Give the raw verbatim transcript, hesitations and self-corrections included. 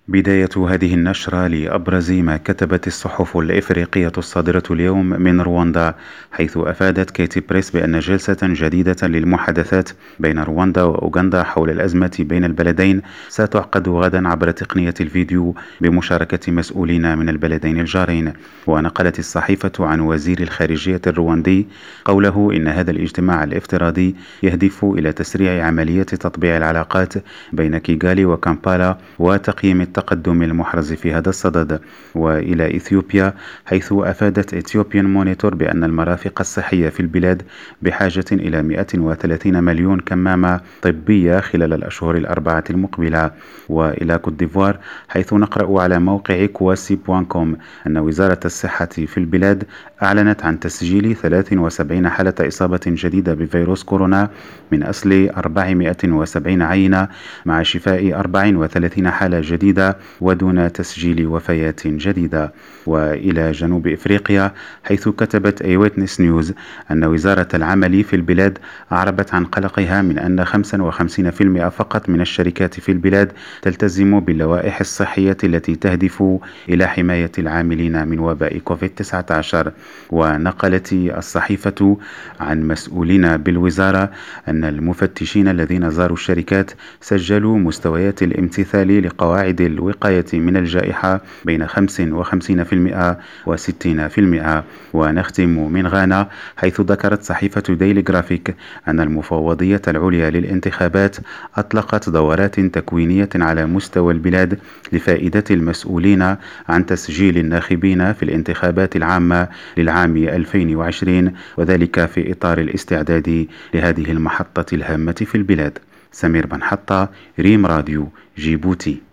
بداية هذه النشرة لأبرز ما كتبت الصحف الإفريقية الصادرة اليوم من رواندا، حيث أفادت كيتي بريس بأن جلسة جديدة للمحادثات بين رواندا وأوغندا حول الأزمة بين البلدين ستعقد غدا عبر تقنية الفيديو بمشاركة مسؤولين من البلدين الجارين. ونقلت الصحيفة عن وزير الخارجية الرواندي قوله إن هذا الاجتماع الافتراضي يهدف إلى تسريع عملية تطبيع العلاقات بين كيغالي وكامبالا وتقييم التقدم المحرز في هذا الصدد. وإلى إثيوبيا، حيث أفادت إثيوبيان مونيتور بأن المرافق الصحية في البلاد بحاجة إلى مئة وثلاثين مليون كمامة طبية خلال الأشهر الأربعة المقبلة. وإلى كوت ديفوار، حيث نقرأ على موقع كواسي دوت كوم أن وزارة الصحة في البلاد أعلنت عن تسجيل ثلاث وسبعين حالة إصابة جديدة بفيروس كورونا من أصل أربعمئة وسبعين عينة، مع شفاء أربع وثلاثين حالة جديدة ودون تسجيل وفيات جديدة. وإلى جنوب إفريقيا، حيث كتبت اي ويتنس نيوز أن وزارة العمل في البلاد أعربت عن قلقها من أن خمسة وخمسين بالمئة فقط من الشركات في البلاد تلتزم باللوائح الصحية التي تهدف إلى حماية العاملين من وباء كوفيد تسعة عشر. ونقلت الصحيفة عن مسؤولين بالوزارة أن المفتشين الذين زاروا الشركات سجلوا مستويات الامتثال لقواعد الوقاية من الجائحة بين خمسة وخمسين بالمئة و ستين بالمئة. ونختم من غانا، حيث ذكرت صحيفة ديلي جرافيك أن المفوضية العليا للانتخابات أطلقت دورات تكوينية على مستوى البلاد لفائدة المسؤولين عن تسجيل الناخبين في الانتخابات العامة للعام ألفين وعشرين، وذلك في إطار الاستعداد لهذه المحطة الهامة في البلاد. سمير بن حطة، ريم راديو، جيبوتي.